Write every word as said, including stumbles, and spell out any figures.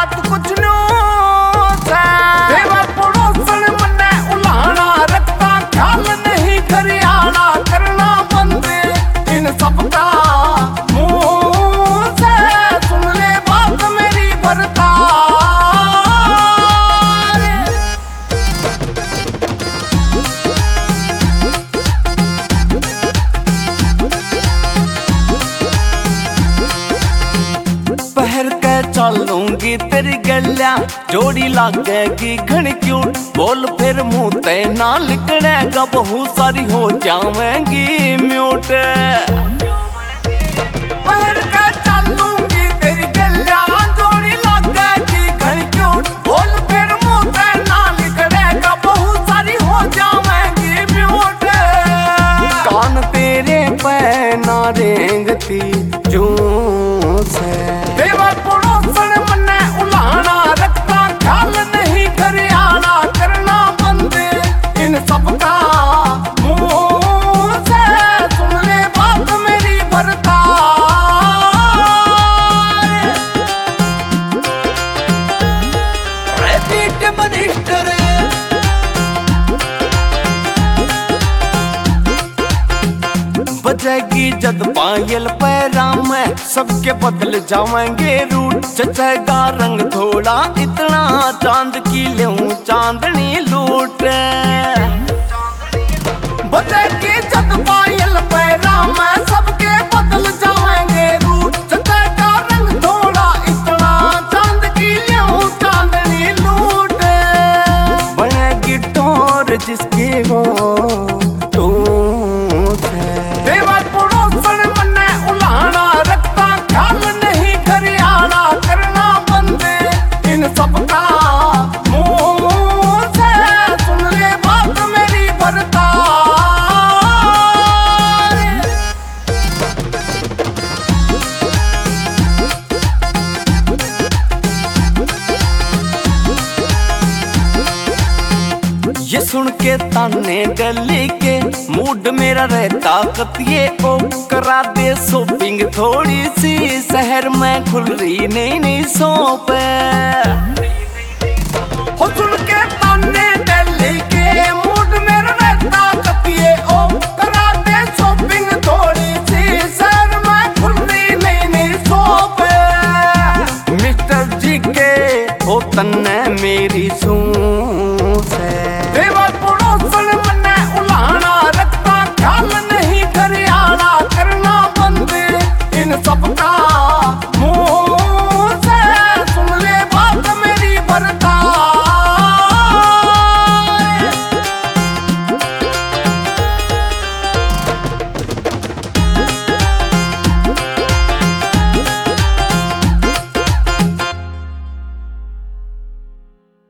बात कुछ नो से देवा पड़ोसन मने उलाना रखता ख्याल नहीं करियाना करना बंद इन सबका मुंह से सुन ले बात मेरी भरता पहर के चलूंगी तेरी गलिया जोड़ी लागेगी घनी क्यूट बोल फिर मुंह ते ना लिखनेगा बहुत सारी हो जावेंगी म्यूट पहर के चलूंगी तेरी गलिया जोड़ी लागेगी घनी क्यूट बोल फिर मुंह ते ना लिखनेगा बहुत सारी हो जावेंगी म्यूट कान तेरे पे ना रेंगती जूं से देवा पड़ोसन मने उलाना रखता ख्याल नहीं करियाना करना बंद इन सबका मुंह से सुन ले बात मेरी भरता पीठ मनिस्टर बजेगी जद पायल पैरा में सबके बदल जावेंगे रूट चचेगा रंग थोड़ा इतना चांद की लेऊं चांदनी लूट बजेगी जद पायल पैरा में सबके बदल जावेंगे रूट चचेगा रंग थोड़ा इतना चांद की लेऊं चांदनी लूट बनेगी टोर जिसकी हो देवा पड़ोसन मने उलाना रखता ख्याल नहीं करियाना करना बंद इन सबका मुंह से सुन ले बात मेरी भरता ये सुन के ताने गली के मूड मेरा रहता कतिये ओ करा दे शॉपिंग थोड़ी सी शहर में खुल रही नई नई शॉप